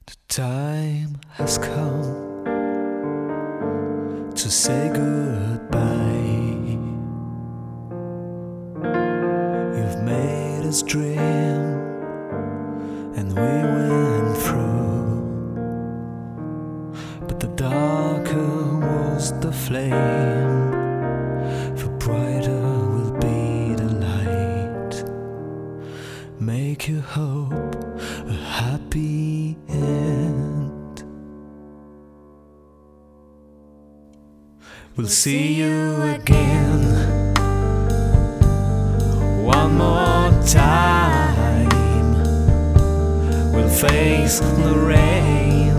The time has come to say goodbye. You've made us dream, and we went through. But the darker was the flame, the brighter will be the light. Make you hope a happy end. We'll see you again one more time. We'll face the rain.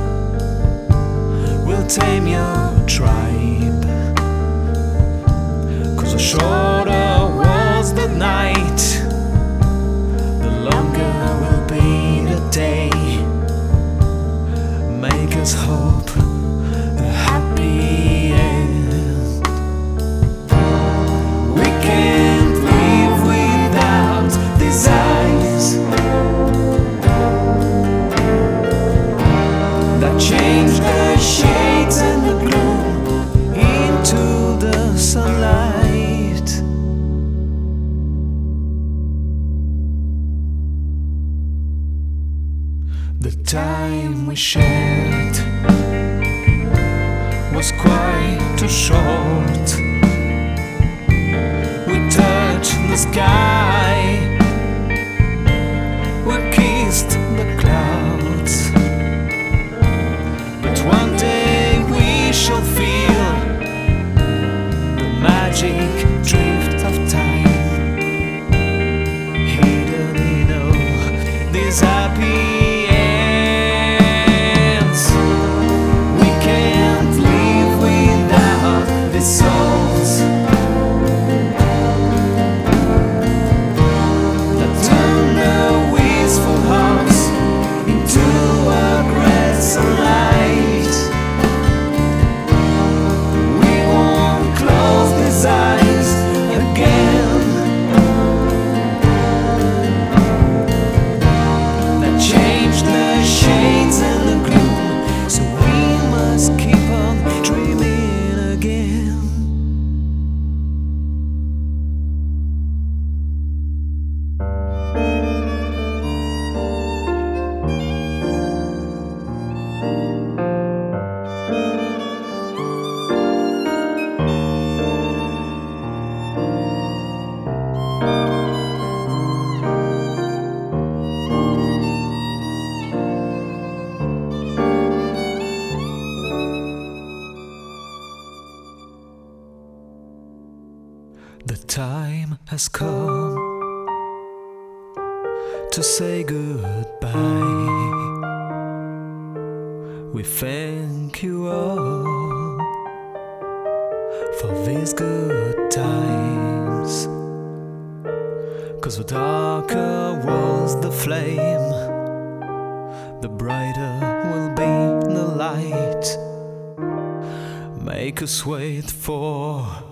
We'll tame your tribe. 'Cause the shorter was the night, the longer will be the day. Make us hope a happy end. We can't live without these eyes that change the shades and the gloom into the sunlight. The time we shared was quite too short. We touched the sky, we kissed the clouds. But one day we shall feel the magic drift of time, hidden in all these happy ends. We can't live without these souls that turn the wistful hearts into a great sunlight. We won't close these eyes again, that change the shades and the gloom, so we must keep on dreaming again. The time has come to say goodbye. We thank you all for these good times. 'Cause the darker was the flame, the brighter will be the light. Make us wait for